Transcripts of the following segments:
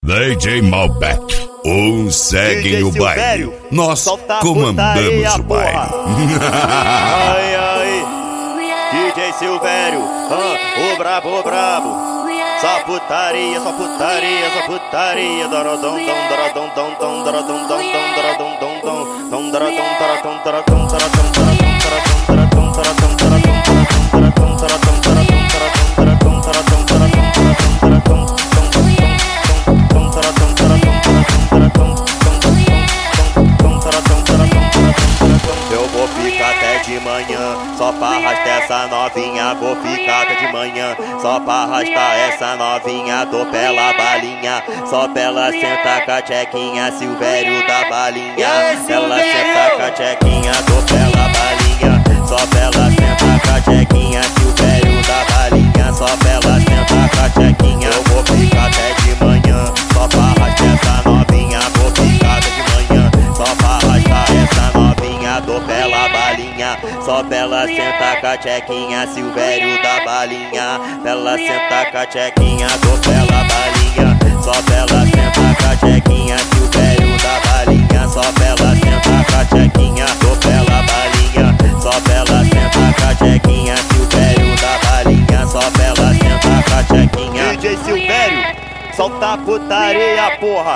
DJ Malbec, uns seguem o baile, nós comandamos o baile. Ai, ai, DJ Silvério, o brabo, só putaria, só putaria, só putaria. Dorodom, dom, dorodom, dom, dom, dorodom, dom, dom, dorodom, dom, dom, dom, dorodom, dorodom, dorodom, dorodom, eu vou ficar até de manhã, só pra arrastar essa novinha. Vou ficar até de manhã, só pra arrastar essa novinha. Dou pela balinha, só pela senta com a tchequinha. Silvério da balinha, ela senta com a tchequinha. Dou pela balinha, só pela senta com a tchequinha. Silvério da balinha, só pela senta com a tchequinha. Eu vou ficar até de manhã, só pra arrastar essa novinha. Vou ficar até de manhã, só pra arrastar essa novinha. Dou pela balinha, só pela senta com a tchequinha. Silvério da balinha, ela senta com a tchequinha. Dou pela balinha, só pela senta com a tchequinha. Silvério da balinha, só pela senta com a tchequinha. Dou pela balinha, só pela senta com a tchequinha. Silvério da balinha, só pela senta com a tchequinha. DJ Silvério, solta a putaria, porra.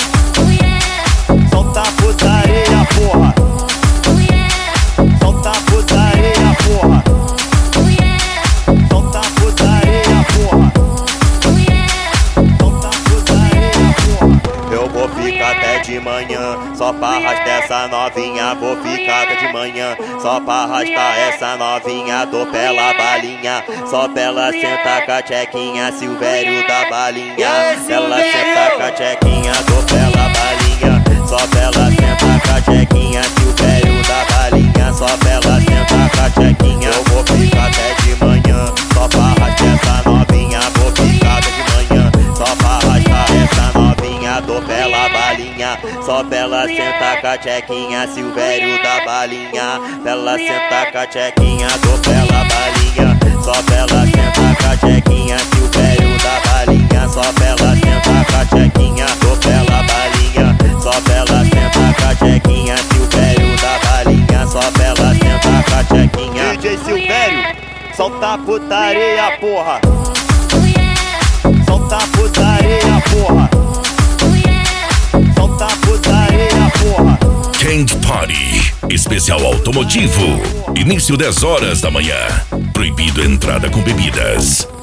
Solta a putaria, porra. Solta a putaria, porra. Solta a putaria, porra. Solta a putaria, porra. Eu vou ficar até de manhã, só pra arrastar essa novinha. Vou ficar até de manhã, só pra arrastar essa novinha. Dou pela balinha, só pela senta com a tchequinha. Silvério da balinha, ela senta com a tchequinha. Dou pela balinha, só pela senta com a tchequinha. Silvério da balinha, só pela senta com a tchequinha. Eu vou ficar até de manhã, só pra arrastar essa novinha. Vou ficar até de manhã, só pra arrastar essa novinha. Dou pela balinha, só pela senta com a tchequinha. Silvério da balinha, ela senta com a tchequinha. Dou pela balinha, só pela senta com a tchequinha. Silvério da balinha, só pela senta com a tchequinha. Dou pela balinha, só pela senta com a tchequinha. Silvério da balinha, só pela senta com a tchequinha. DJ Silvério, solta a putaria, porra. Solta a putaria, porra. Solta a putaria, porra. Candy Party, especial automotivo, início 10 horas da manhã, proibido entrada com bebidas.